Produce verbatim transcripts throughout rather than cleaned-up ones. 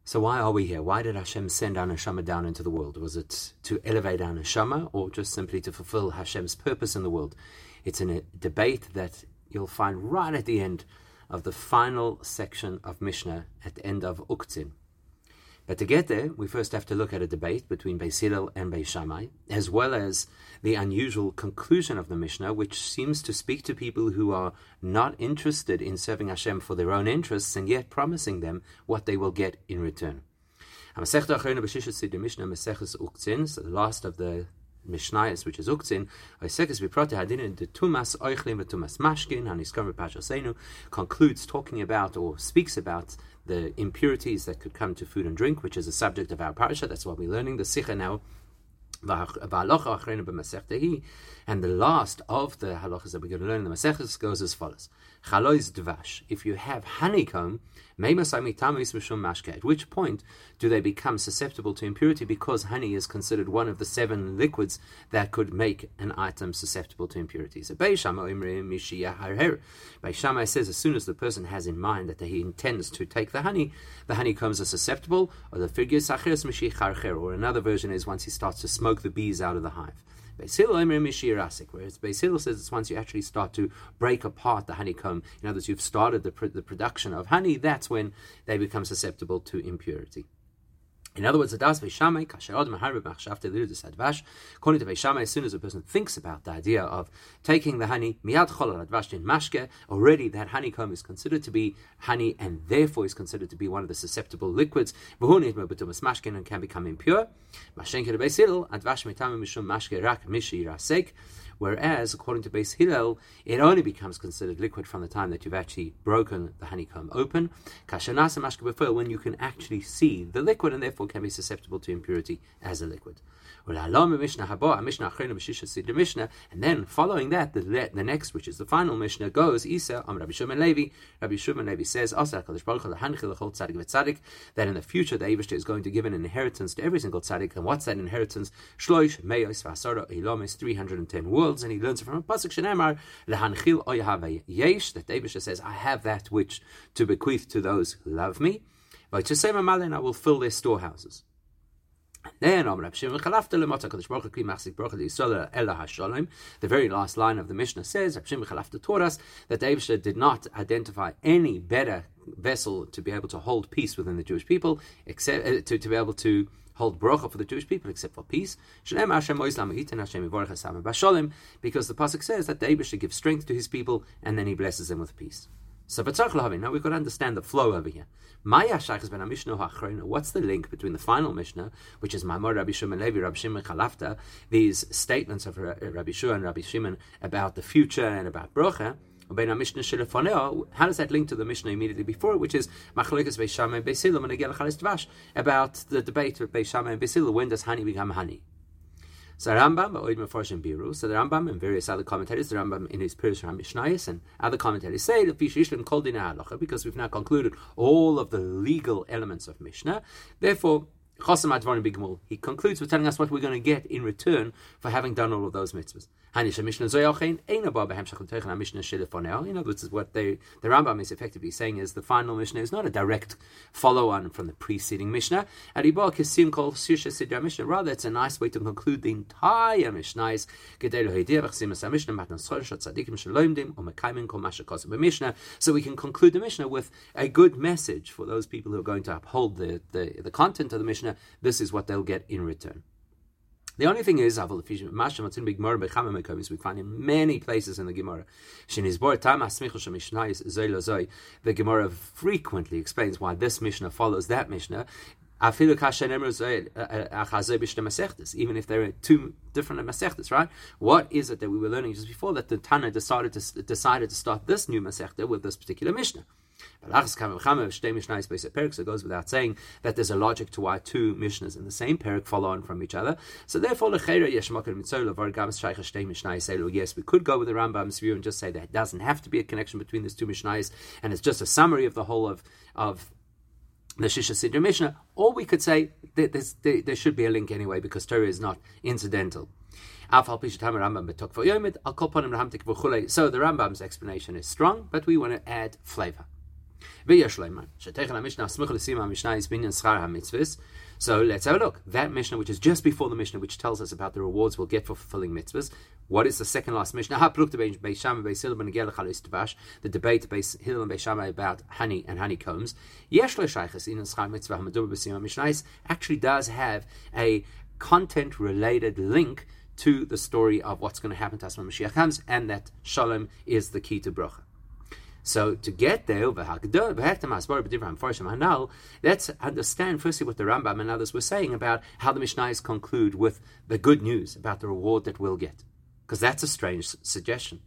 So why are we here? Why did Hashem send our neshama down into the world? Was it to elevate our neshama, or just simply to fulfill Hashem's purpose in the world? It's in a debate that you'll find right at the end of the final section of Mishnah, at the end of Uktzin. But to get there, we first have to look at a debate between Beis Hillel and Beis Shammai, as well as the unusual conclusion of the Mishnah, which seems to speak to people who are not interested in serving Hashem for their own interests, and yet promising them what they will get in return. So the last of the Mishnayos, which is Uktzin, concludes talking about, or speaks about, the impurities that could come to food and drink, which is a subject of our parasha. That's what we're learning the Sikha now. And the last of the halachas that we're going to learn in the Masechtas goes as follows: Chalois dvash. If you have honeycomb, at which point do they become susceptible to impurity? Because honey is considered one of the seven liquids that could make an item susceptible to impurity. So Beis Shammai says, as soon as the person has in mind that he intends to take the honey, the honeycombs are susceptible. Or the figure or another version is once he starts to smoke the bees out of the hive. Beis Hillel, whereas Beis Hillel says it's once you actually start to break apart the honeycomb, in other words, you've started the, pr- the production of honey, that's when they become susceptible to impurity. In other words, according to Beis Shammai, as soon as a person thinks about the idea of taking the honey, already that honeycomb is considered to be honey, and therefore is considered to be one of the susceptible liquids, and can become impure. Whereas, according to Beis Hillel, it only becomes considered liquid from the time that you've actually broken the honeycomb open, when you can actually see the liquid, and therefore can be susceptible to impurity as a liquid. And then, following that, the, the next, which is the final Mishnah, goes, Isa, Am Rabbi Shimon Levi, Rabbi Shimon Levi says, that in the future, the Eibishter is going to give an inheritance to every single tzaddik. And what's that inheritance? Shloish meyos v'asara ilomis, three hundred ten worlds. And he learns it from a pasuk shenemar, lehanchil oyahave yesh, that the Eibishter says, I have that which to bequeath to those who love me. And I will fill their storehouses. Then, the very last line of the Mishnah says, Reb Shimon Chalafta taught us that the Eibishter did not identify any better vessel to be able to hold peace within the Jewish people, except uh, to, to be able to hold bracha for the Jewish people, except for peace. Because the pasuk says that the Eibishter gives strength to his people, and then he blesses them with peace. So, now we've got to understand the flow over here. What's the link between the final Mishnah, which is Ma'amar Rabbi Shimon Levi, Rabbi Shimon Chalafta, these statements of Rabbi Shua and Rabbi Shimon about the future and about bracha? How does that link to the Mishnah immediately before it, which is Machlokes Beis Shammai and Beis Hillel about the debate of Beis Shammai and Beis Hillel, when does honey become honey? So Rambam, so the Rambam and various other commentators, the Rambam in his Pirush HaMishnayos and other commentators say that because we've now concluded all of the legal elements of Mishnah, therefore he concludes with telling us what we're going to get in return for having done all of those mitzvahs. In other words, what they, the Rambam is effectively saying is the final Mishnah is not a direct follow-on from the preceding Mishnah. Rather, it's a nice way to conclude the entire Mishnah, so we can conclude the Mishnah with a good message for those people who are going to uphold the, the, the content of the Mishnah. This is what they'll get in return. The only thing is, we find in many places in the Gemara, the Gemara frequently explains why this Mishnah follows that Mishnah, even if there are two different Masechtas, right? What is it that we were learning just before that the Tana decided to decided to start this new Masechta with this particular Mishnah? So it goes without saying that there's a logic to why two Mishnahs in the same parak follow on from each other. So therefore, yes, we could go with the Rambam's view and just say that it doesn't have to be a connection between these two Mishnahs, and it's just a summary of the whole of of the Shisha Sidra Mishnah. Or we could say that there, there should be a link anyway, because Torah is not incidental. So the Rambam's explanation is strong, but we want to add flavor. So let's have a look. That Mishnah, which is just before the Mishnah, which tells us about the rewards we'll get for fulfilling mitzvahs. What is the second last Mishnah? The debate of Beis Hillel and Beis Shammai about honey and honeycombs. Actually does have a content-related link to the story of what's going to happen to us when Mashiach comes, and that Shalom is the key to bracha. So to get there, let's understand firstly what the Rambam and others were saying about how the Mishnayos conclude with the good news about the reward that we'll get, because that's a strange suggestion.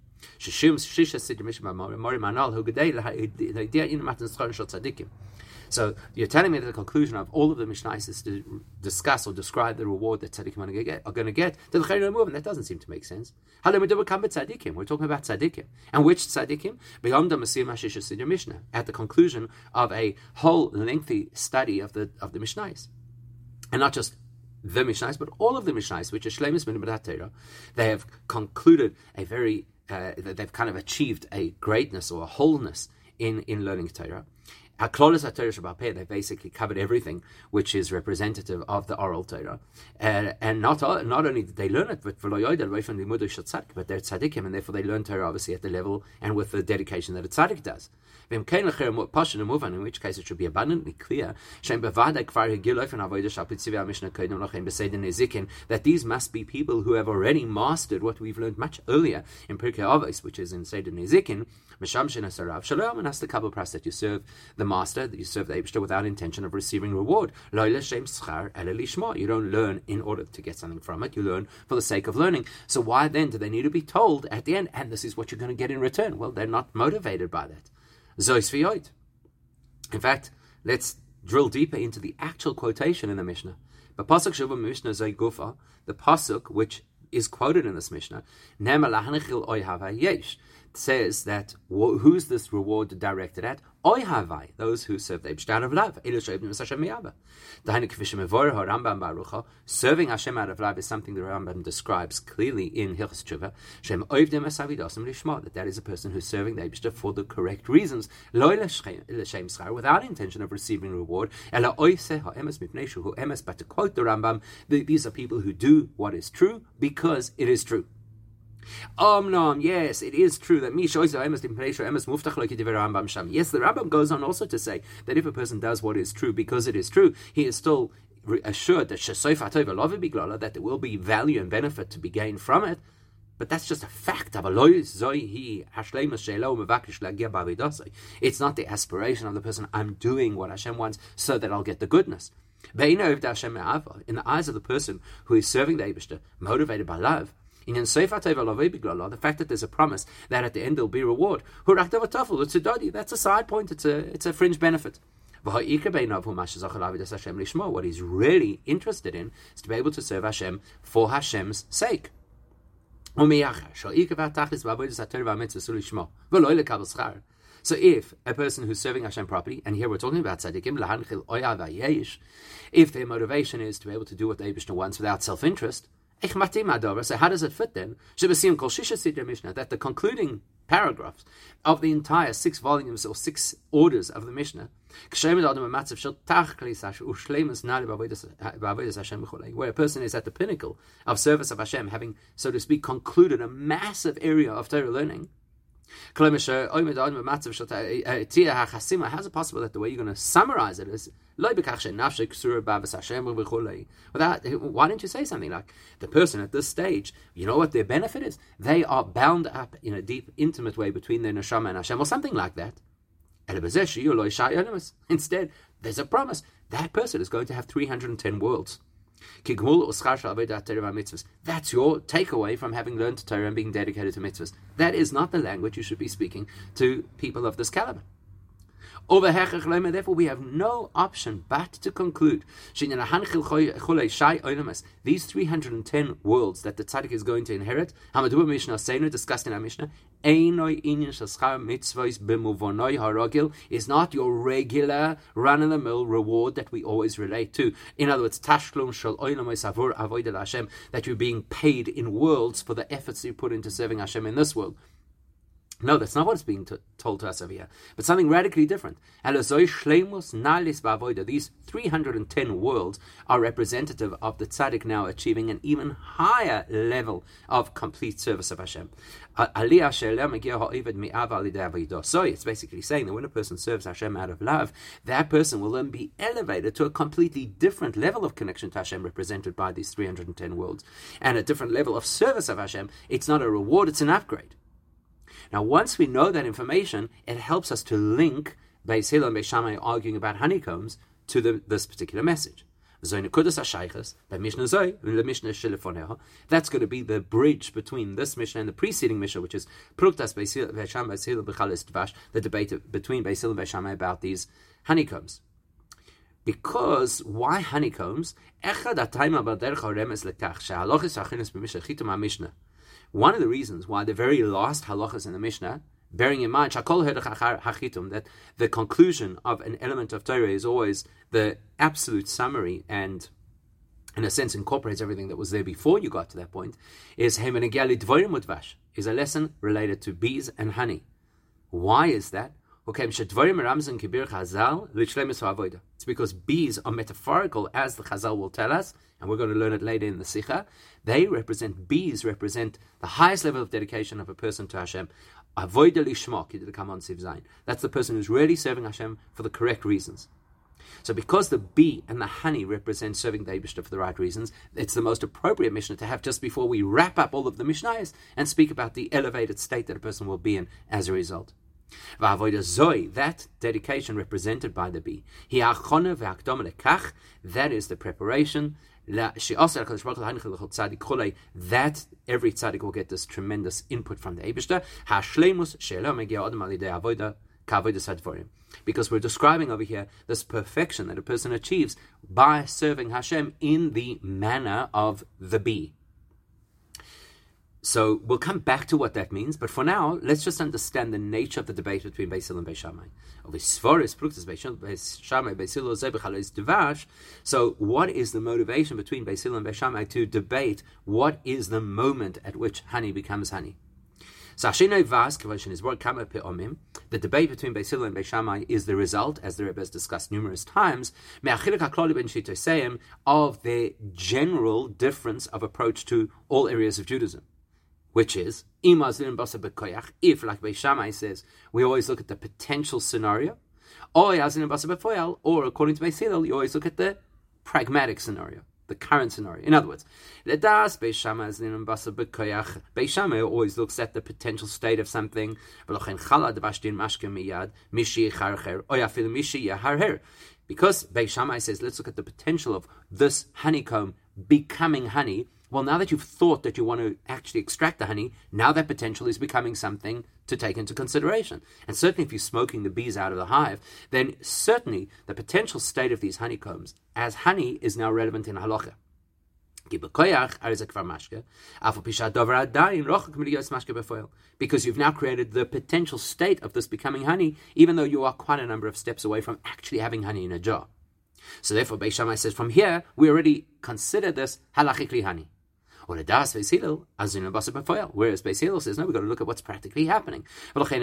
So you're telling me that the conclusion of all of the Mishnayos is to discuss or describe the reward that tzaddikim are going to get. And that doesn't seem to make sense. We're talking about tzaddikim. And which tzaddikim? At the conclusion of a whole lengthy study of the of the Mishnayos. And not just the Mishnayos, but all of the Mishnayos, which are Shleimus Min B'dat Torah. They have concluded a very, uh, they've kind of achieved a greatness or a wholeness in, in learning Torah. They basically covered everything which is representative of the oral Torah, uh, and not not only did they learn it, but but they're tzaddikim, and therefore they learn Torah obviously at the level and with the dedication that a tzaddik does. In which case it should be abundantly clear that these must be people who have already mastered what we've learned much earlier in Pirkei Avos, which is in Seder Nezikin, and that's the couple pras that you serve the master, that you serve the Eibishter without intention of receiving reward. You don't learn in order to get something from it, you learn for the sake of learning. So why then do they need to be told at the end, and this is what you're going to get in return? Well, they're not motivated by that. In fact, let's drill deeper into the actual quotation in the Mishnah. The pasuk Shuvah Mishnah Gufa, the pasuk which is quoted in this Mishnah, says that who's this reward directed at? Oy havai, those who serve the Eibishter of love. Serving Hashem out of love is something the Rambam describes clearly in Hilchos Tshuva. That that is a person who's serving the Eibishter for the correct reasons, without intention of receiving reward. But to quote the Rambam, these are people who do what is true because it is true. Um, no, yes, it is true that Yes, the Rambam goes on also to say that if a person does what is true because it is true, he is still assured that that there will be value and benefit to be gained from it. But that's just a fact. It's not the aspiration of the person, I'm doing what Hashem wants so that I'll get the goodness. In the eyes of the person who is serving the Eibishter, motivated by love, the fact that there's a promise that at the end there'll be reward, that's a side point, it's a it's a fringe benefit. What he's really interested in is to be able to serve Hashem for Hashem's sake. So if a person who's serving Hashem properly, and here we're talking about tzaddikim, if their motivation is to be able to do what the Eibishter wants without self-interest, so how does it fit then? That the concluding paragraphs of the entire six volumes or six orders of the Mishnah, where a person is at the pinnacle of service of Hashem, having, so to speak, concluded a massive area of Torah learning. How is it possible that the way you're going to summarize it is without, why don't you say something like, the person at this stage, you know what their benefit is? They are bound up in a deep, intimate way between their neshama and Hashem, or something like that. Instead, there's a promise. That person is going to have three hundred ten worlds. That's your takeaway from having learned Torah and being dedicated to mitzvahs. That is not the language you should be speaking to people of this caliber. Therefore, we have no option but to conclude these three hundred ten worlds that the tzaddik is going to inherit, discussed in our Mishnah, is not your regular run-of-the-mill reward that we always relate to. In other words, that you're being paid in worlds for the efforts you put into serving Hashem in this world. No, that's not what is being t- told to us over here, but something radically different. These three hundred ten worlds are representative of the tzaddik now achieving an even higher level of complete service of Hashem. So it's basically saying that when a person serves Hashem out of love, that person will then be elevated to a completely different level of connection to Hashem represented by these three hundred ten worlds, and a different level of service of Hashem. It's not a reward, it's an upgrade. Now, once we know that information, it helps us to link Beis Hillel and Beis Shammai arguing about honeycombs to the, this particular message. That's going to be the bridge between this Mishnah and the preceding Mishnah, which is Pruktas Beis Hillel B'chalis Dvash, the debate between Beis Hillel and Beis Shammai about these honeycombs. Because why honeycombs? One of the reasons why the very last halachas in the Mishnah, bearing in mind that the conclusion of an element of Torah is always the absolute summary and, in a sense, incorporates everything that was there before you got to that point, is is a lesson related to bees and honey. Why is that? It's because bees are metaphorical, as the Chazal will tell us, and we're going to learn it later in the Sikha. They represent, bees represent the highest level of dedication of a person to Hashem. That's the person who's really serving Hashem for the correct reasons. So because the bee and the honey represent serving the Eibishter for the right reasons, it's the most appropriate Mishnah to have just before we wrap up all of the Mishnayos and speak about the elevated state that a person will be in as a result. That dedication represented by the bee, that is the preparation, that every tzaddik will get this tremendous input from the Eibishter, because we're describing over here this perfection that a person achieves by serving Hashem in the manner of the bee. So we'll come back to what that means, but for now, let's just understand the nature of the debate between Beis Hillel and Beis Shammai. So what is the motivation between Beis Hillel and Beis Shammai to debate what is the moment at which honey becomes honey? So the debate between Beis Hillel and Beis Shammai is the result, as the Rebbe has discussed numerous times, of their general difference of approach to all areas of Judaism. Which is, if, like Beis Shammai says, we always look at the potential scenario, or or according to Beis Hillel, you always look at the pragmatic scenario, the current scenario. In other words, Beis Shammai always looks at the potential state of something, because Beis Shammai says, let's look at the potential of this honeycomb becoming honey. Well, now that you've thought that you want to actually extract the honey, now that potential is becoming something to take into consideration. And certainly if you're smoking the bees out of the hive, then certainly the potential state of these honeycombs as honey is now relevant in halacha. Because you've now created the potential state of this becoming honey, even though you are quite a number of steps away from actually having honey in a jar. So therefore, Beis Shammai says, from here, we already consider this halachically honey. Whereas Beis Hillel says, no, we've got to look at what's practically happening. Therefore,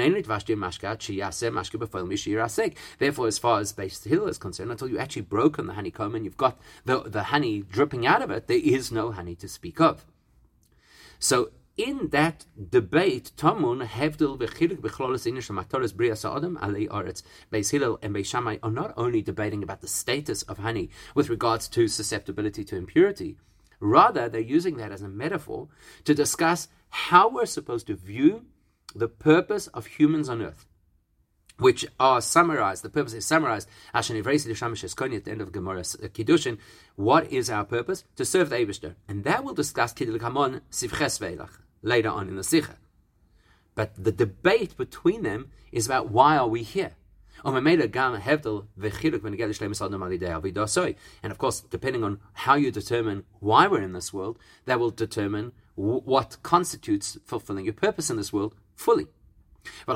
as far as Beis Hillel is concerned, until you actually broken the honeycomb and you've got the, the honey dripping out of it, there is no honey to speak of. So in that debate, Tamun Hevdil v'chilik b'chlolos inish matoras brias ha'adam alei aretz. Beis Hillel and Beis Shammai are not only debating about the status of honey with regards to susceptibility to impurity, rather they're using that as a metaphor to discuss how we're supposed to view the purpose of humans on earth, which are summarized. The purpose is summarized at the end of Gemara's Kiddushin. What is our purpose? To serve the Eibishter, and that we'll discuss Kiddush Sivches Veilach later on in the Sikha. But the debate between them is about why are we here? And of course, depending on how you determine why we're in this world, that will determine w- what constitutes fulfilling your purpose in this world fully. So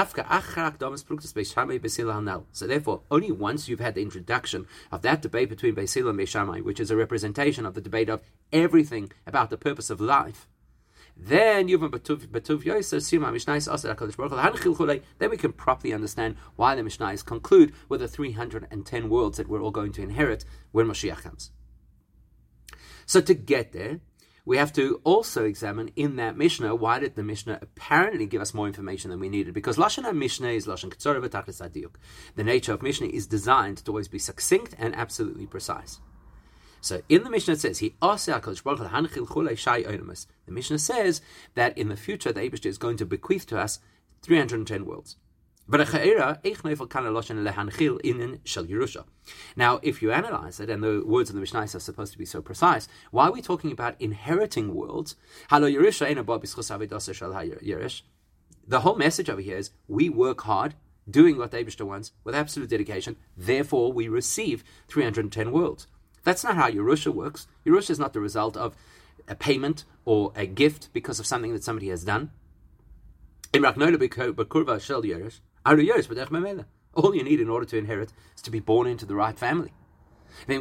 therefore, only once you've had the introduction of that debate between Beis Hillel and Beis Shammai, which is a representation of the debate of everything about the purpose of life, then Yuvan Batuv Batuv Yosef Sima Mishnais Asar HaKadosh Baruch Hu Hanchil Chulei. Then we can properly understand why the Mishnais conclude with the three hundred ten worlds that we're all going to inherit when Mashiach comes. So to get there, we have to also examine in that Mishnah, why did the Mishnah apparently give us more information than we needed? Because Lashon HaMishnah is Lashon Ketzorah v'Tachlis HaDiyuk. The nature of Mishnah is designed to always be succinct and absolutely precise. So in the Mishnah it says, He HaKadosh Baruch Hu Hanchil Chulei Shai Oinamus. The Mishnah says that in the future the Eibishter is going to bequeath to us three hundred ten worlds. Now, if you analyze it, and the words of the Mishnah are supposed to be so precise, why are we talking about inheriting worlds? The whole message over here is we work hard, doing what the Eibishter wants, with absolute dedication, therefore we receive three hundred ten worlds. That's not how Yerusha works. Yerusha is not the result of a payment or a gift because of something that somebody has done. All you need in order to inherit is to be born into the right family. So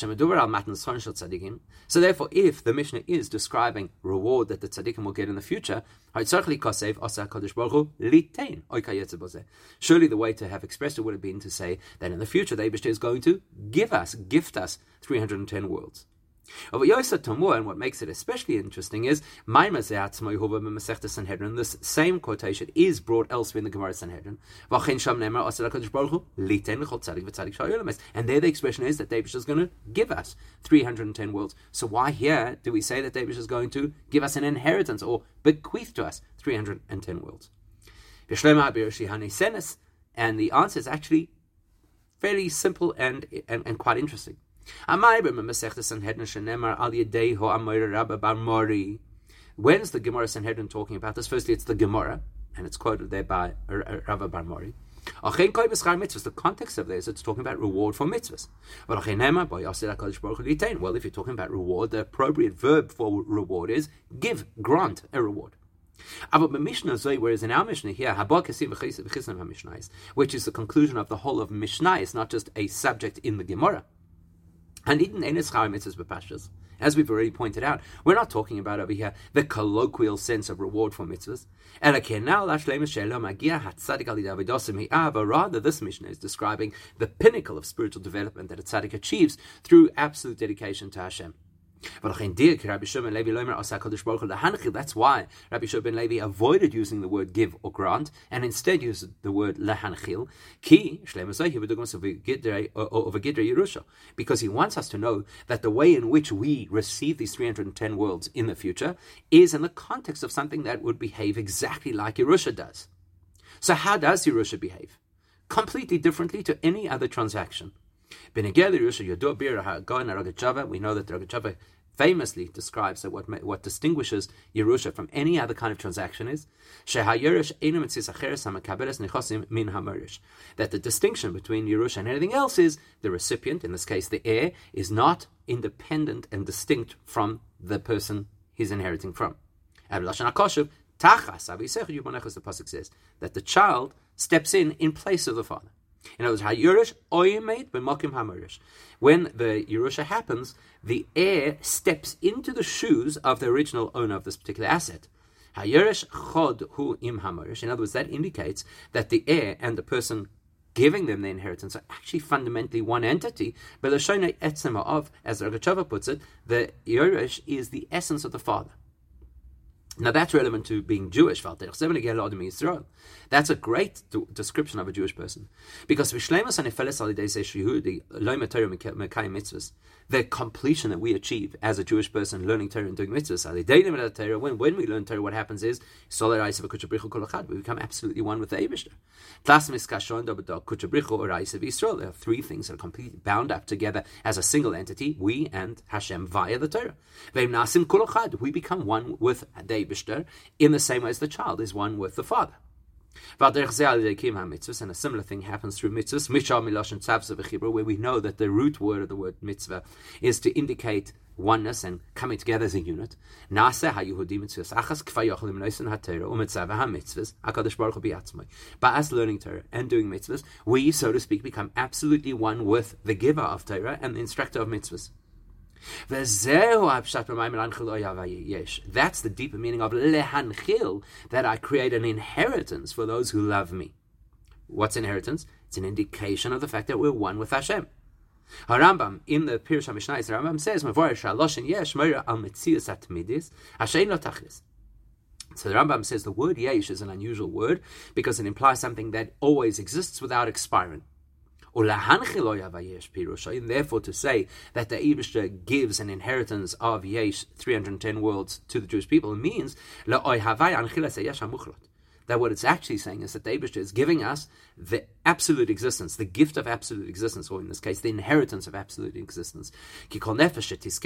therefore, if the Mishnah is describing reward that the tzaddikim will get in the future, surely the way to have expressed it would have been to say that in the future the Eibishter is going to give us, gift us three hundred ten worlds. Over Yosef Tamur, and what makes it especially interesting is this same quotation is brought elsewhere in the Gemara Sanhedrin. And there the expression is that David is going to give us three hundred ten worlds. So why here do we say that David is going to give us an inheritance or bequeath to us three hundred ten worlds? And the answer is actually fairly simple and, and, and quite interesting. When's the Gemara Sanhedrin talking about this? Firstly, it's the Gemara, and it's quoted there by Rabba Bar Mori. The context of this, it's talking about reward for mitzvahs. Well, if you're talking about reward, the appropriate verb for reward is give, grant a reward. Whereas in our Mishnah here, which is the conclusion of the whole of Mishnah, it's not just a subject in the Gemara. And even as we've already pointed out, we're not talking about over here the colloquial sense of reward for mitzvahs. But rather, this Mishnah is describing the pinnacle of spiritual development that a tzaddik achieves through absolute dedication to Hashem. That's why Rabbi Shua ben Levi avoided using the word give or grant and instead used the word lehanchil, because he wants us to know that the way in which we receive these three hundred ten worlds in the future is in the context of something that would behave exactly like Yerusha does. So how does Yerusha behave? Completely differently to any other transaction. We know that the Rogatchover famously describes that what what distinguishes Yerusha from any other kind of transaction is that the distinction between Yerusha and anything else is the recipient, in this case the heir, is not independent and distinct from the person he's inheriting from. The pasuk says that the child steps in in place of the father. In other words, Hayurish oyemed b'makim hamarish. When the Yerusha happens, the heir steps into the shoes of the original owner of this particular asset. Hayurish chod hu im hamarish. In other words, that indicates that the heir and the person giving them the inheritance are actually fundamentally one entity. But the shona etzema of, as the Rogatchover puts it, the Yerush is the essence of the father. Now that's relevant to being Jewish. That's a great description of a Jewish person. Because the completion that we achieve as a Jewish person learning Torah and doing mitzvahs, when, when we learn Torah, what happens is we become absolutely one with the Eibishter. There are three things that are completely bound up together as a single entity, we and Hashem via the Torah. We become one with the Eibishter in the same way as the child is one with the father. And a similar thing happens through mitzvahs, where we know that the root word of the word mitzvah is to indicate oneness and coming together as a unit. By us learning Torah and doing mitzvahs, we, so to speak, become absolutely one with the giver of Torah and the instructor of mitzvahs. That's the deeper meaning of lehanchil, that I create an inheritance for those who love me. What's inheritance? It's an indication of the fact that we're one with Hashem. Harambam in the Pirush HaMishnah, the Rambam says, So the Rambam says the word yesh is an unusual word because it implies something that always exists without expiring. And therefore to say that the Eibishter gives an inheritance of yesh, three hundred ten worlds, to the Jewish people means that what it's actually saying is that the Eibishter is giving us the absolute existence, the gift of absolute existence, or in this case, the inheritance of absolute existence. Because any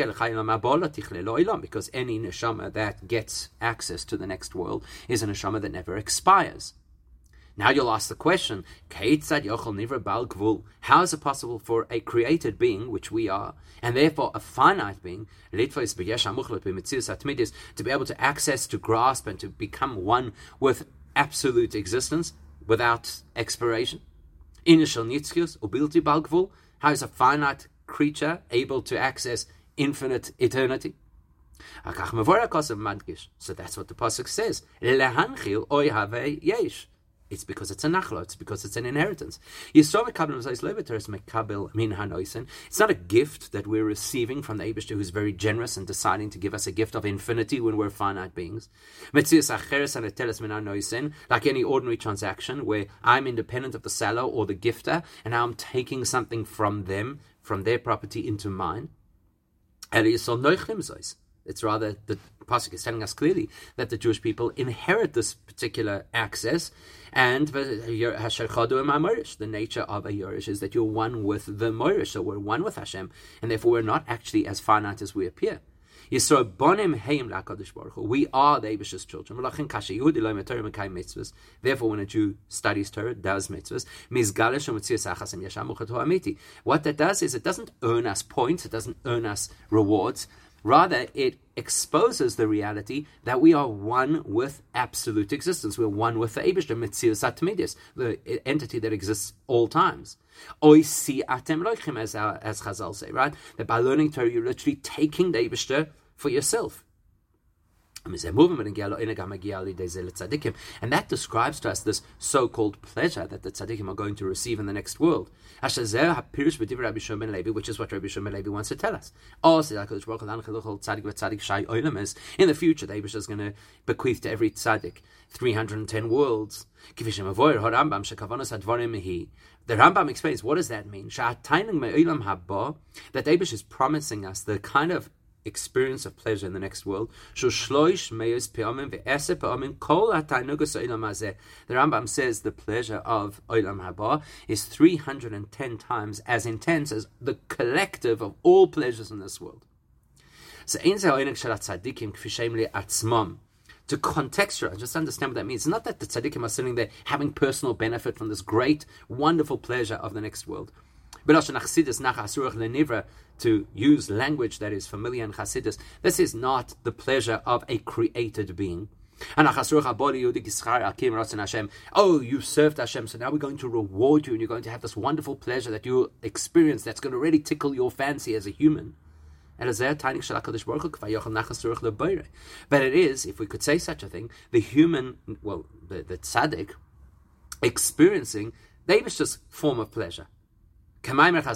neshama that gets access to the next world is a neshama that never expires. Now you'll ask the question, how is it possible for a created being, which we are, and therefore a finite being, to be able to access, to grasp, and to become one with absolute existence without expiration? How is a finite creature able to access infinite eternity? So that's what the pasuk says. It's because it's a nachla, it's because it's an inheritance. It's not a gift that we're receiving from the Eibishter, who's very generous and deciding to give us a gift of infinity when we're finite beings. Like any ordinary transaction where I'm independent of the seller or the gifter, and now I'm taking something from them, from their property into mine. It's rather, the pasuk is telling us clearly that the Jewish people inherit this particular access, and the nature of a Yorish is that you're one with the Moirish, so we're one with Hashem, and therefore we're not actually as finite as we appear. We are the Eibishter's children. Therefore, when a Jew studies Torah, does mitzvahs, what that does is it doesn't earn us points, it doesn't earn us rewards. Rather, it exposes the reality that we are one with absolute existence. We're one with the Eibishter, Metzius HaTmidis, the entity that exists all times. Oisi atem loichim, as our, as Chazal say, right? That by learning Torah, you're literally taking the Eibishter for yourself. And that describes to us this so-called pleasure that the tzaddikim are going to receive in the next world, which is what Rabbi Shimon ben Levi wants to tell us. In the future, the Eibishter is going to bequeath to every tzaddik three hundred ten worlds. The Rambam explains, what does that mean? That the Eibishter is promising us the kind of experience of pleasure in the next world. The Rambam says the pleasure of Olam Haba is three hundred ten times as intense as the collective of all pleasures in this world. To contextualize, just understand what that means. It's not that the tzaddikim are sitting there having personal benefit from this great, wonderful pleasure of the next world. To use language that is familiar in Chassidus, this is not the pleasure of a created being. Oh, you served Hashem, so now we're going to reward you, and you're going to have this wonderful pleasure that you experience that's going to really tickle your fancy as a human. But it is, if we could say such a thing, the human, well, the, the tzaddik, experiencing the Eibishter's form of pleasure. The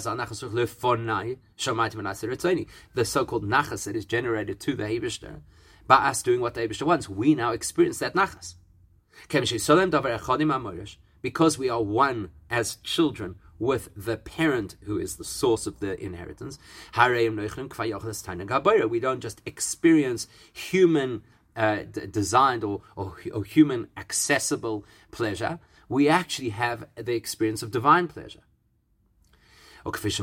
so-called nachas that is generated to the Eibishter by us doing what the Eibishter wants, we now experience that nachas. Because we are one as children with the parent who is the source of the inheritance, we don't just experience human uh, d- designed or, or, or human accessible pleasure, we actually have the experience of divine pleasure. As the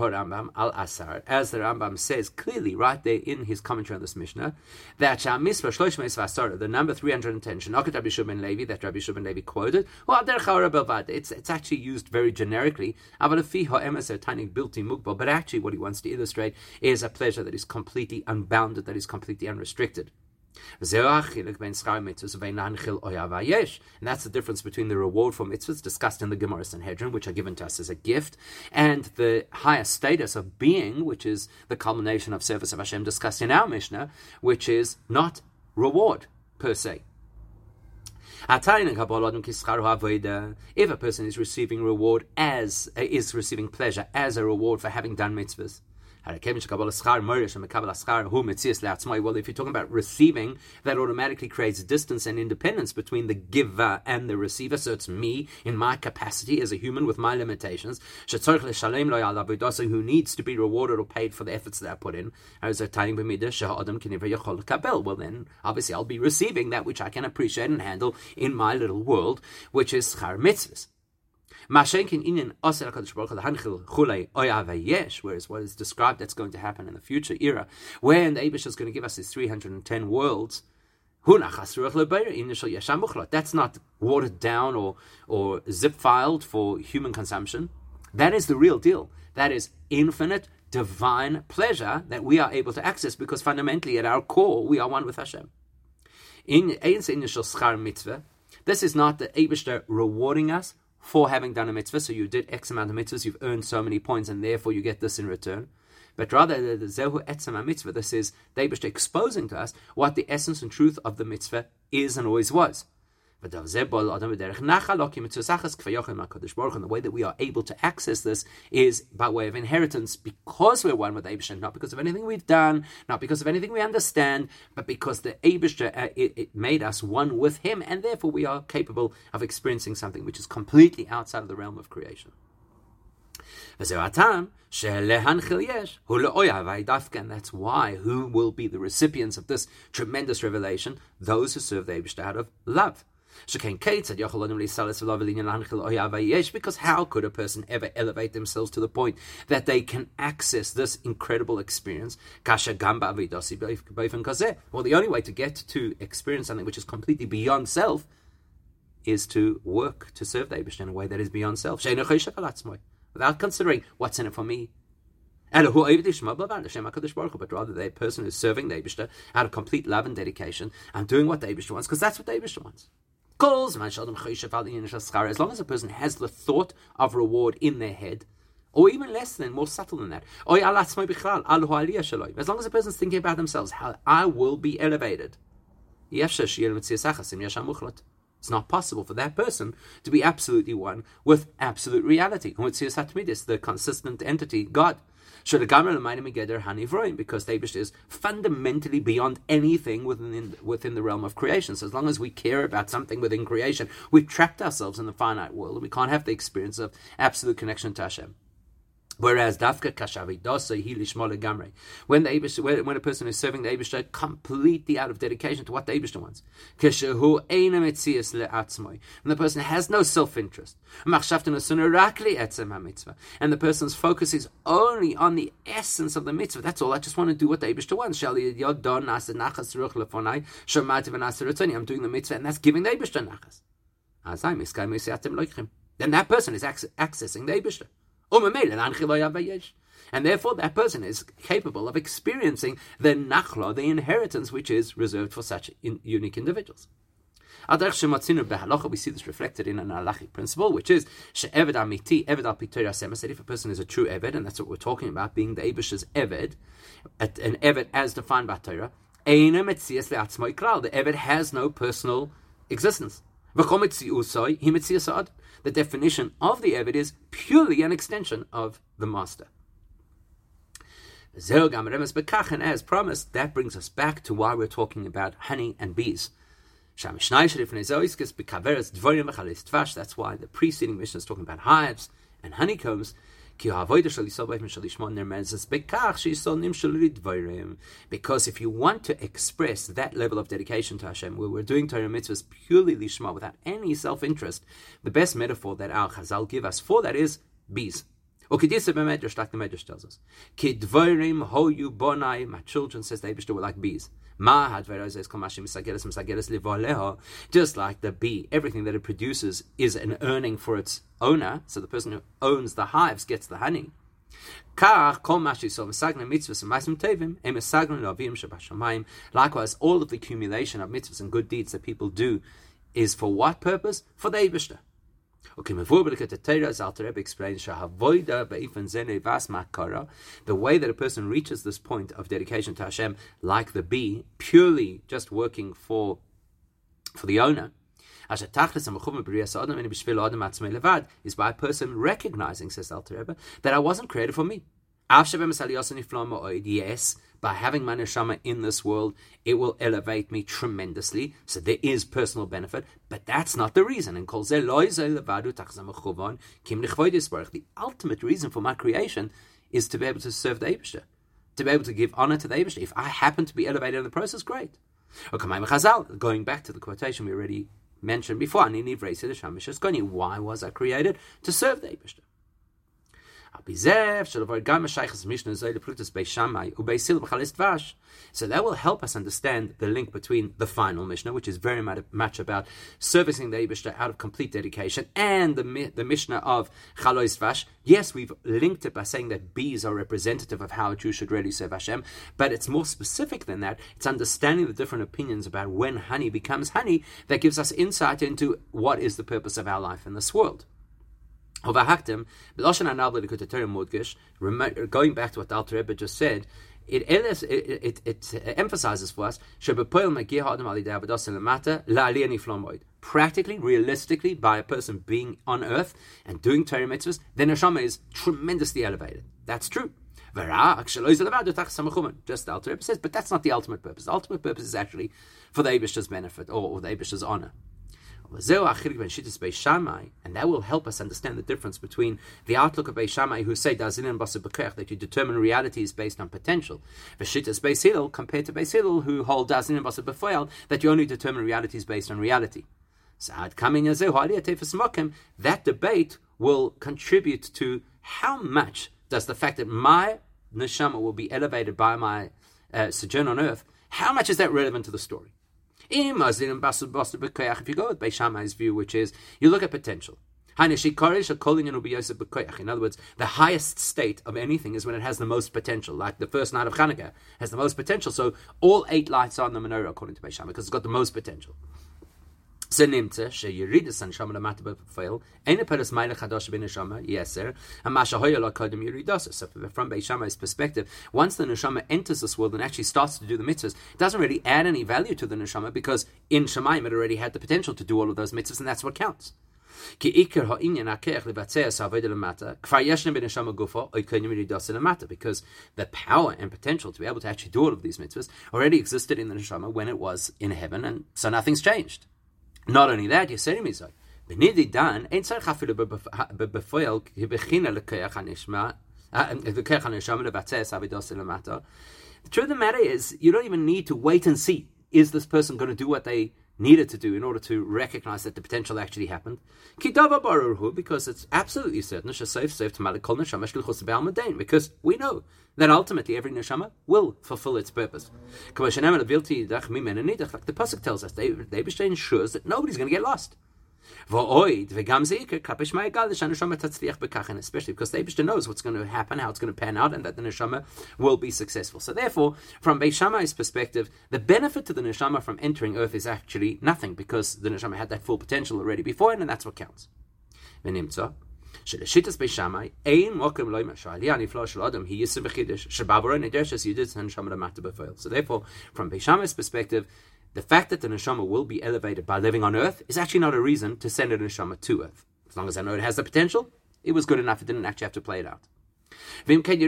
Rambam says clearly right there in his commentary on this Mishnah, that the number three hundred ten, Rabbi Shimon ben Levi, that Rabbi Shimon ben Levi quoted, it's, it's actually used very generically, but actually what he wants to illustrate is a pleasure that is completely unbounded, that is completely unrestricted. And that's the difference between the reward for mitzvahs discussed in the Gemara Sanhedrin, which are given to us as a gift, and the higher status of being, which is the culmination of service of Hashem discussed in our Mishnah, which is not reward per se. If a person is receiving reward as uh, is receiving pleasure as a reward for having done mitzvahs, well, if you're talking about receiving, that automatically creates distance and independence between the giver and the receiver. So it's me in my capacity as a human with my limitations, who needs to be rewarded or paid for the efforts that I put in. Well, then obviously I'll be receiving that which I can appreciate and handle in my little world, which is schar mitzvahs. Whereas what is described that's going to happen in the future era, when the Eibush is going to give us his three hundred ten worlds, that's not watered down or, or zip filed for human consumption. That is the real deal. That is infinite divine pleasure that we are able to access, because fundamentally at our core we are one with Hashem. In initial schar mitzvah, this is not the Eibush rewarding us for having done a mitzvah. So you did X amount of mitzvahs, you've earned so many points, and therefore you get this in return. But rather, the Zehu Etzem HaMitzvah, this is the Eibush exposing to us what the essence and truth of the mitzvah is and always was. And the way that we are able to access this is by way of inheritance, because we're one with Eibush, not because of anything we've done, not because of anything we understand, but because the Eibush uh, it, it made us one with Him, and therefore we are capable of experiencing something which is completely outside of the realm of creation. And that's why who will be the recipients of this tremendous revelation? Those who serve the Eibush out of love. Because how could a person ever elevate themselves to the point that they can access this incredible experience? Well, the only way to get to experience something which is completely beyond self is to work to serve the Eibush in a way that is beyond self, without considering what's in it for me. But rather the person who's serving the Eibush out of complete love and dedication and doing what the Eibush wants, because that's what the Eibush wants. As long as a person has the thought of reward in their head, or even less than, more subtle than that, as long as a person is thinking about themselves, how I will be elevated, it's not possible for that person to be absolutely one with absolute reality, the consistent entity, God. Because the Eibush is fundamentally beyond anything within within the realm of creation. So as long as we care about something within creation, we've trapped ourselves in the finite world, and we can't have the experience of absolute connection to Hashem. Whereas dafka kashavidasa hi lishma legamrei, when the Eibush, when a person is serving the Eibush completely out of dedication to what the Eibush wants, keshehu eina metzias leatzmoi, and the person has no self-interest, machshavta nasuna rakli etzem hamitzvah, and the person's focus is only on the essence of the mitzvah. That's all. I just want to do what the Eibush wants. Shali yodon nasa nachas ruch lefonai shomati v'nasa ratzoni. I'm doing the mitzvah, and that's giving the Eibush nachas. Azay miskay misiatem loichim. Then that person is ac- accessing the Eibush. And therefore that person is capable of experiencing the nachla, the inheritance which is reserved for such in, unique individuals. We see this reflected in an halachic principle, which is she'eved amiti, eved al pi Torah said if a person is a true eved, and that's what we're talking about, being the Eibush's eved, an eved as defined by Torah, the eved has no personal existence. The definition of the Eved is purely an extension of the master. And as promised, that brings us back to why we're talking about honey and bees. That's why the preceding mission is talking about hives and honeycombs. Because if you want to express that level of dedication to Hashem, where we're doing Torah mitzvahs purely lishma, without any self-interest, the best metaphor that our Chazal give us for that is bees. Like the Medrash tells us, my children, says the Eibush, were like bees. Just like the bee, everything that it produces is an earning for its owner. So the person who owns the hives gets the honey. Likewise, all of the accumulation of mitzvahs and good deeds that people do is for what purpose? For the Eibishter. Okay, the Alter Rebbe explains the way that a person reaches this point of dedication to Hashem, like the bee, purely just working for, for the owner, is by a person recognizing, says Alter Rebbe, that I wasn't created for me. Yes, by having my neshama in this world, it will elevate me tremendously. So there is personal benefit, but that's not the reason. And the ultimate reason for my creation is to be able to serve the Eibishter, to be able to give honor to the Eibishter. If I happen to be elevated in the process, great. Going back to the quotation we already mentioned before, why was I created? To serve the Eibishter. So that will help us understand the link between the final Mishnah, which is very much about servicing the Eibishter out of complete dedication, and the, the Mishnah of Chalois Dvash. Yes, we've linked it by saying that bees are representative of how a Jew should really serve Hashem, but it's more specific than that. It's understanding the different opinions about when honey becomes honey that gives us insight into what is the purpose of our life in this world. Going back to what the Alter Rebbe just said, it, it, it, it emphasizes for us practically, realistically, by a person being on earth and doing Torah mitzvahs, the neshama is tremendously elevated. That's true. Just the Alter Rebbe says, but that's not the ultimate purpose. The ultimate purpose is actually for the Eibishter's benefit, or, or the Eibishter's honor. And that will help us understand the difference between the outlook of Beis Shammai, who say that you determine realities based on potential, V'shittas Beis Hillel, compared to Beis Hillel, who hold that you only determine realities based on reality. That debate will contribute to how much does the fact that my neshama will be elevated by my uh, sojourn on earth, how much is that relevant to the story? If you go with Beis Shammai's view, which is, you look at potential. In other words, the highest state of anything is when it has the most potential, like the first night of Hanukkah has the most potential, so all eight lights are on the menorah according to Beis Shammai, because it's got the most potential. So from Beis Shammai's perspective, once the neshama enters this world and actually starts to do the mitzvahs, it doesn't really add any value to the neshama, because in Shemayim it already had the potential to do all of those mitzvahs, and that's what counts. Because the power and potential to be able to actually do all of these mitzvahs already existed in the neshama when it was in heaven, and so nothing's changed. Not only that, Yisrael Mizoi. Benidi Dan ain't so chafilu befoil bechina lekeach hanishma lekeach hanishama levatzes avidos lemata. The truth of the matter is, you don't even need to wait and see. Is this person going to do what they needed to do in order to recognize that the potential actually happened? Because it's absolutely certain, because we know that ultimately every neshama will fulfill its purpose. Like the pasuk tells us, the Eibishter ensures that nobody's going to get lost. Especially because the Eibishter knows what's going to happen, how it's going to pan out, and that the neshama will be successful. So therefore, from Beis Shammai's perspective, the benefit to the neshama from entering earth is actually nothing, because the neshama had that full potential already beforehand, and that's what counts. So therefore, from Beis Shammai's perspective, the fact that the neshama will be elevated by living on earth is actually not a reason to send a neshama to earth. As long as I know it has the potential, it was good enough. It didn't actually have to play it out. Therefore, from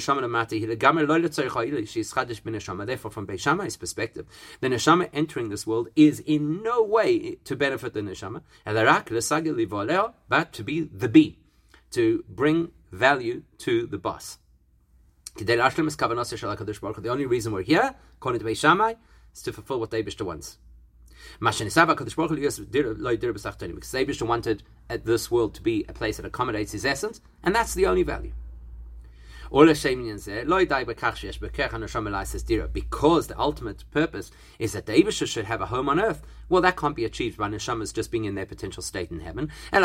Beis Shammai's perspective, the neshama entering this world is in no way to benefit the neshama, but to be the bee, to bring value to the boss. The only reason we're here, according to Beis Shammai, is to fulfill what the Eibishter wants. Because the Eibishter wanted this world to be a place that accommodates his essence, and that's the only value. Because the ultimate purpose is that the Eibusha should have a home on earth. Well, that can't be achieved by neshamas just being in their potential state in heaven. The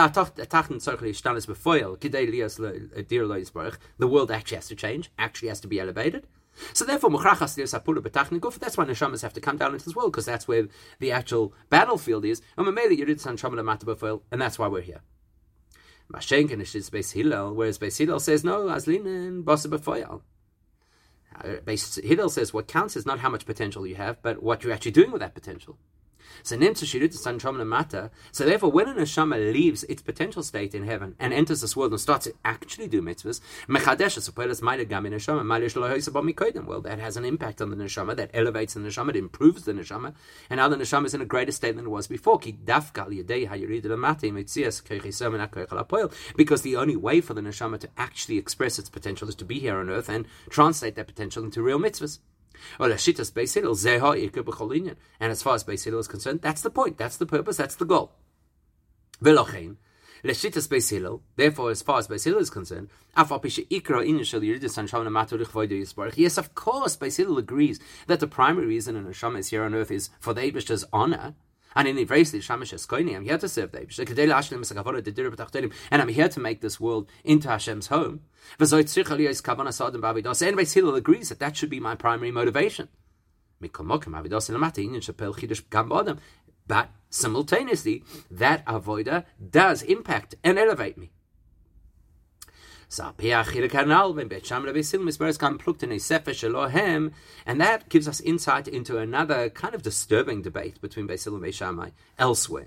world actually has to change, actually has to be elevated. So therefore, that's why neshamas have to come down into this world, because that's where the actual battlefield is. And that's why we're here. Whereas Beis Hillel says, no, Aslinen, Basa B'Foyal. Beis Hillel says what counts is not how much potential you have, but what you're actually doing with that potential. So so therefore, when a neshama leaves its potential state in heaven and enters this world and starts to actually do mitzvahs, well, that has an impact on the neshama, that elevates the neshama, it improves the neshama, and now the neshama is in a greater state than it was before. Because the only way for the neshama to actually express its potential is to be here on earth and translate that potential into real mitzvahs. And as far as Beis Hillel is concerned, that's the point, that's the purpose, that's the goal. Therefore, as far as Beis Hillel is concerned, yes, of course, Beis Hillel agrees that the primary reason an neshama is here on earth is for the Eibishter's honor. And in the phrase, I'm here to serve the Eibishter, and I'm here to make this world into Hashem's home. And Beis Hillel agrees that that should be my primary motivation. But simultaneously, that avodah does impact and elevate me. And that gives us insight into another kind of disturbing debate between Beis Hillel and Beis Shammai elsewhere.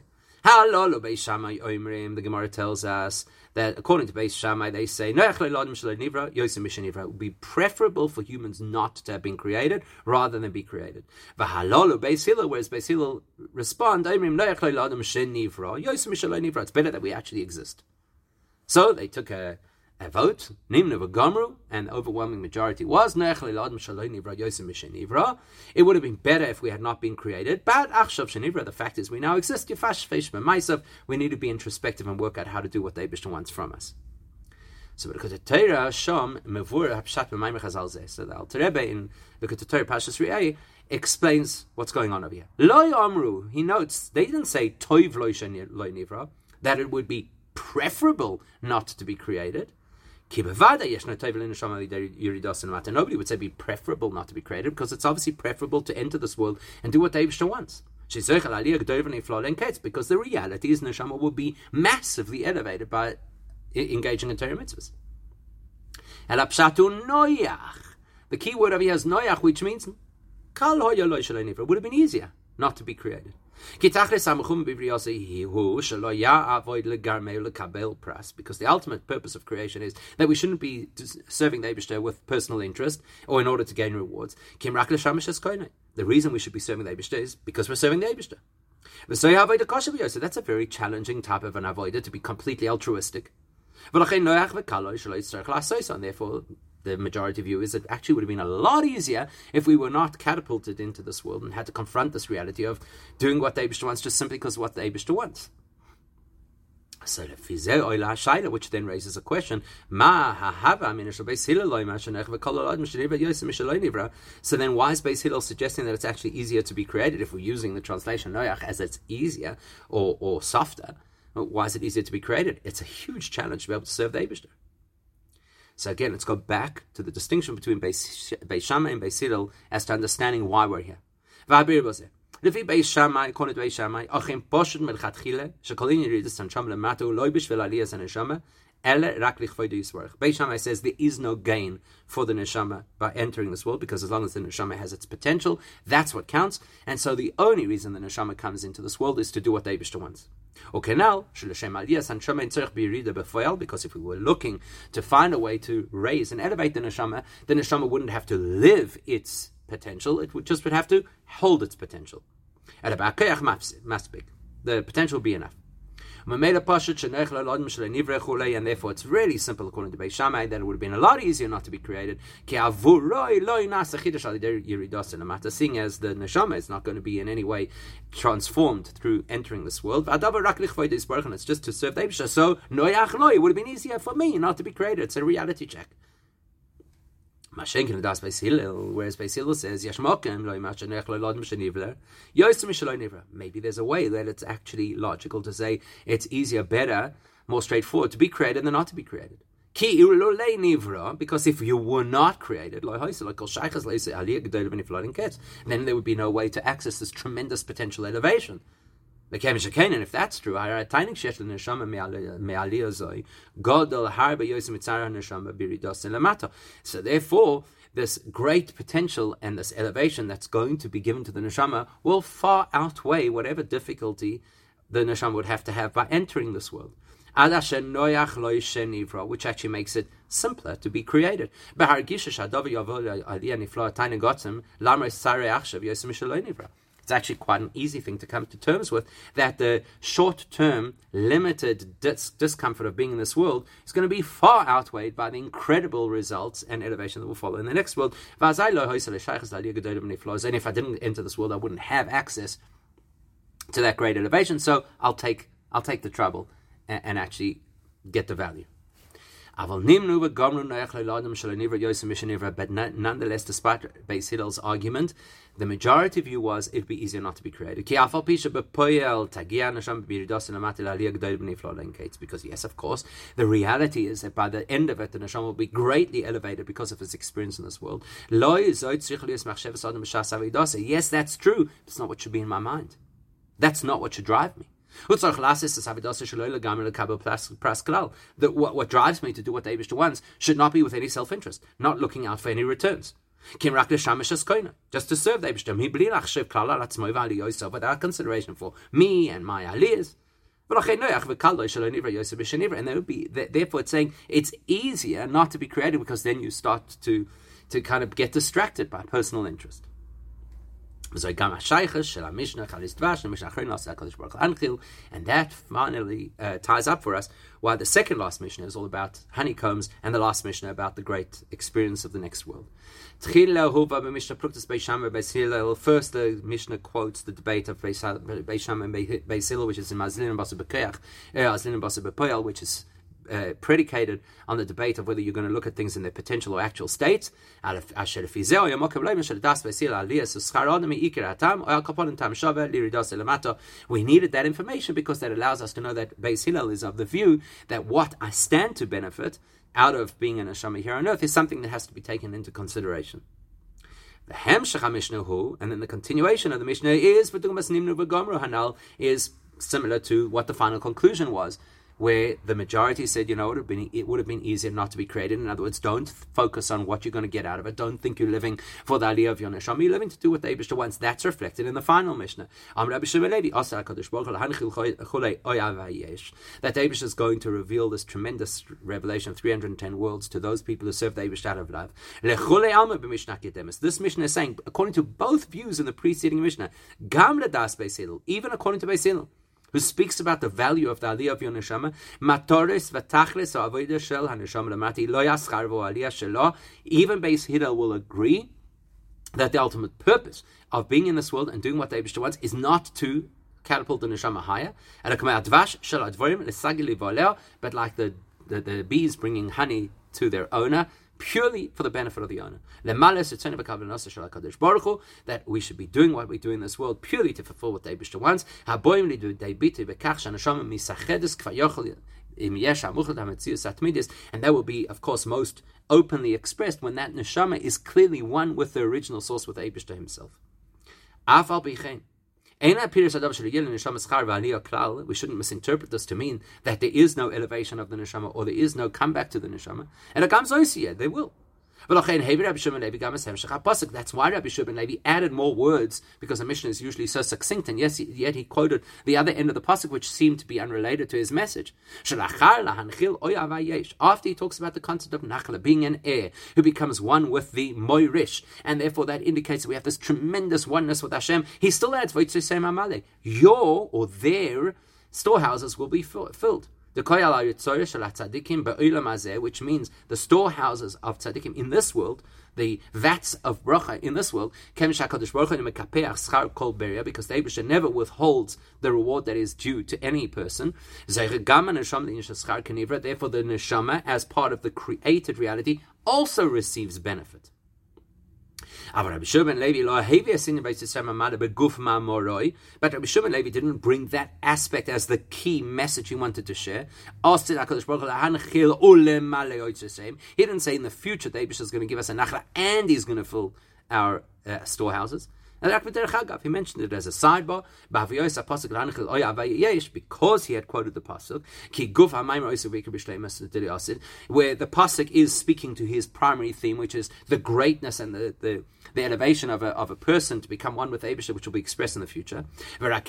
The Gemara tells us that according to Beis Shammai, they say it would be preferable for humans not to have been created rather than be created. Whereas Beis Hillel respond, it's better that we actually exist. So they took a A vote, Nimna V'Gamru, and the overwhelming majority was it would have been better if we had not been created, but the fact is we now exist. We need to be introspective and work out how to do what the Eibishter wants from us. So the Torah Shom Mevur Hapshat B'Maimar Chazal Zeh. So the Alter Rebbe in the Torah Pashas Re'eh explains what's going on over here. Lo Amru, he notes they didn't say Toiv Lo Nivra, that it would be preferable not to be created. Nobody would say be preferable not to be created, because it's obviously preferable to enter this world and do what the Eibishter wants. Because the reality is neshama will be massively elevated by engaging in Torah mitzvahs. The key word over here is noyach, which means it would have been easier not to be created. Because the ultimate purpose of creation is that we shouldn't be serving the Eibishter with personal interest or in order to gain rewards. The reason we should be serving the Eibishter is because we're serving the Eibishter. So that's a very challenging type of an avodah, to be completely altruistic. And therefore, the majority view is that it actually would have been a lot easier if we were not catapulted into this world and had to confront this reality of doing what the Eibishter wants just simply because of what the Eibishter wants. So the which then raises a question: So then, why is Beis Hillel suggesting that it's actually easier to be created if we're using the translation Noach as it's easier or or softer? Why is it easier to be created? It's a huge challenge to be able to serve the Eibishter. So again, let's go back to the distinction between Beis, Beis Shammai and Beis Hillel as to understanding why we're here. According to Beis Shammai, Beis Shammai says there is no gain for the neshama by entering this world, because as long as the neshama has its potential, that's what counts. And so the only reason the neshama comes into this world is to do what the Eibishter wants. Okay, now, because if we were looking to find a way to raise and elevate the neshama, the neshama wouldn't have to live its potential, it would just would have to hold its potential. The potential would be enough. And therefore it's really simple according to Beis Shammai that it would have been a lot easier not to be created, seeing as the neshama is not going to be in any way transformed through entering this world, and it's just to serve the Eibishter. So it would have been easier for me not to be created. It's a reality check. Mashenkin das Beis Hillel, whereas Beis Hillel says Yashmokim lo Mashenech lo Lod Mashenivler, Yosem Mishaloi Nivra. Maybe there's a way that it's actually logical to say it's easier, better, more straightforward to be created than not to be created. Ki Irulole Nivra, because if you were not created, then there would be no way to access this tremendous potential elevation. And if that's true, so therefore, this great potential and this elevation that's going to be given to the neshama will far outweigh whatever difficulty the neshama would have to have by entering this world. Which actually makes it simpler to be created. It's actually quite an easy thing to come to terms with, that the short-term, limited dis- discomfort of being in this world is going to be far outweighed by the incredible results and elevation that will follow in the next world. And if I didn't enter this world, I wouldn't have access to that great elevation. So I'll take I'll take the trouble and, and actually get the value. But nonetheless, despite Beis Hillel's argument, the majority view was it'd be easier not to be created. Because yes, of course, the reality is that by the end of it, the neshama will be greatly elevated because of his experience in this world. Yes, that's true. It's not what should be in my mind. That's not what should drive me. That what, what drives me to do what the Eibishter wants should not be with any self-interest, not looking out for any returns. Just to serve the Eibishter, without consideration for me and my aliyahs. And that would be, therefore it's saying it's easier not to be created, because then you start to, to kind of get distracted by personal interest. And that finally uh, ties up for us why the second last Mishnah is all about honeycombs, and the last Mishnah about the great experience of the next world. First, the Mishnah quotes the debate of Beis Shammai and Beis Hillel, which is in Mazlin and Basa B'Poyal, which is Uh, predicated on the debate of whether you're going to look at things in their potential or actual state. We needed that information because that allows us to know that Beis Hillel is of the view that what I stand to benefit out of being an neshama here on earth is something that has to be taken into consideration. The Hemshech HaMishnah hu, and then the continuation of the Mishnah is is similar to what the final conclusion was, where the majority said, you know, it would have been, it would have been easier not to be created. In other words, don't focus on what you're going to get out of it. Don't think you're living for the aliyah of your neshama. You're living to do what the Eibishter wants. That's reflected in the final Mishnah. That the Eibishter is going to reveal this tremendous revelation of three hundred ten worlds to those people who serve the Eibishter out of love. This Mishnah is saying, according to both views in the preceding Mishnah, even according to Beis Hillel, who speaks about the value of the aliyah of your neshama, matores v'tachlis ha'avodah shel haneshama lamati lo yaschar vo aliyah shelo. Even Beis Hillel will agree that the ultimate purpose of being in this world and doing what the Eibishter wants is not to catapult the neshama higher, but like the, the, the bees bringing honey to their owner, purely for the benefit of the owner. That we should be doing what we do in this world purely to fulfill what the Eibishter wants. And that will be, of course, most openly expressed when that neshama is clearly one with the original source, with the Eibishter himself. We shouldn't misinterpret this to mean that there is no elevation of the neshama, or there is no comeback to the neshama. And there will. That's why Rabbi Shimon Levi added more words, because the Mishnah is usually so succinct, and yes, yet he quoted the other end of the pasuk, which seemed to be unrelated to his message. After he talks about the concept of nachla, being an heir who becomes one with the moirish, and therefore that indicates that we have this tremendous oneness with Hashem, he still adds your or their storehouses will be filled. Which means the storehouses of tzaddikim in this world, the vats of bracha in this world, because the Eibishter never withholds the reward that is due to any person. Therefore, the neshama, as part of the created reality, also receives benefit. But Rabbi Shimon Levi didn't bring that aspect as the key message he wanted to share. He didn't say in the future the Eibush is going to give us a nachla and he's going to fill our uh, storehouses. He mentioned it as a sidebar because he had quoted the pasuk, where the pasuk is speaking to his primary theme, which is the greatness and the, the, the elevation of a, of a person to become one with Eibusha, which will be expressed in the future. But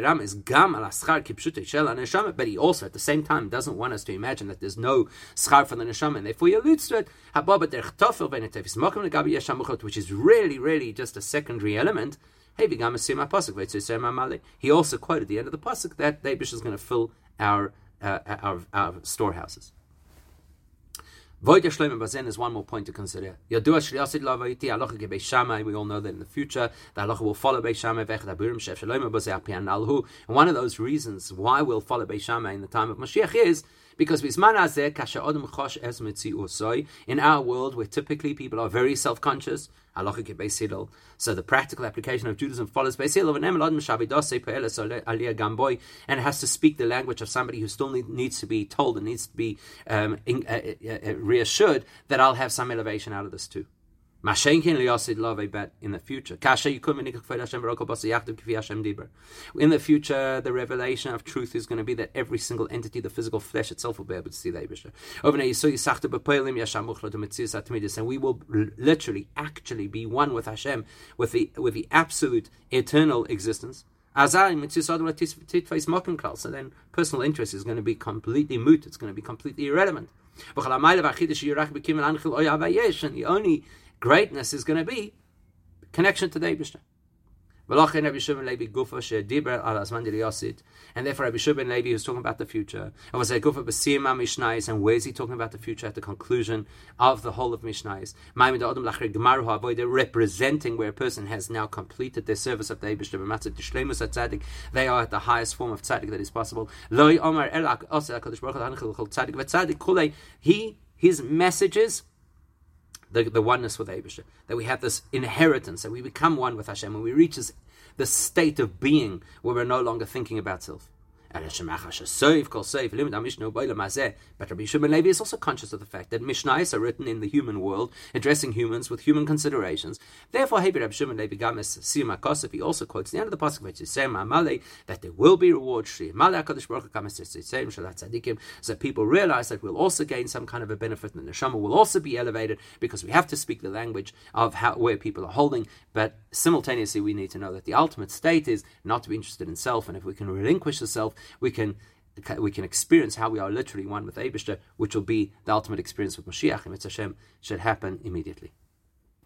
he also at the same time doesn't want us to imagine that there's no schar for the neshama, and therefore he alludes to it, which is really, really just a secondary element. He also quoted the end of the pasuk that the Eibush is going to fill our uh, our, our storehouses. Void Shlomo Bazen is one more point to consider. We all know that in the future the halacha will follow Beis Shammai. And one of those reasons why we'll follow Beis Shammai in the time of Mashiach is because in our world where typically people are very self-conscious, so the practical application of Judaism follows Beis Hillel, and it has to speak the language of somebody who still need, needs to be told and needs to be um, in, uh, uh, reassured that I'll have some elevation out of this too. But in the future, in the future, the revelation of truth is going to be that every single entity, the physical flesh itself, will be able to see the Eibusha. And we will literally, actually be one with Hashem, with the with the absolute eternal existence. So then personal interest is going to be completely moot. It's going to be completely irrelevant. And the only greatness is going to be connection to the Eibusha. And therefore Rabbi Shimon Levi is talking about the future. And where is he talking about the future? At the conclusion of the whole of Mishnayos. They're representing where a person has now completed their service of the Eibusha. They are at the highest form of tzaddik that is possible. He, his messages, The, the oneness with Eibusha, that we have this inheritance, that we become one with Hashem, and we reach this, the state of being where we're no longer thinking about self. But Rabbi Shimon Levi is also conscious of the fact that Mishnayos are written in the human world, addressing humans with human considerations. Therefore, Rabbi Shimon Levi Games Siyum HaKosef, he also quotes the end of the pasuk that there will be rewards, so that people realize that we'll also gain some kind of a benefit, and the neshama will also be elevated because we have to speak the language of how where people are holding. But simultaneously, we need to know that the ultimate state is not to be interested in self, and if we can relinquish the self, we can we can experience how we are literally one with Eibusha, which will be the ultimate experience with Mashiach, and Mitzvah Hashem should happen immediately.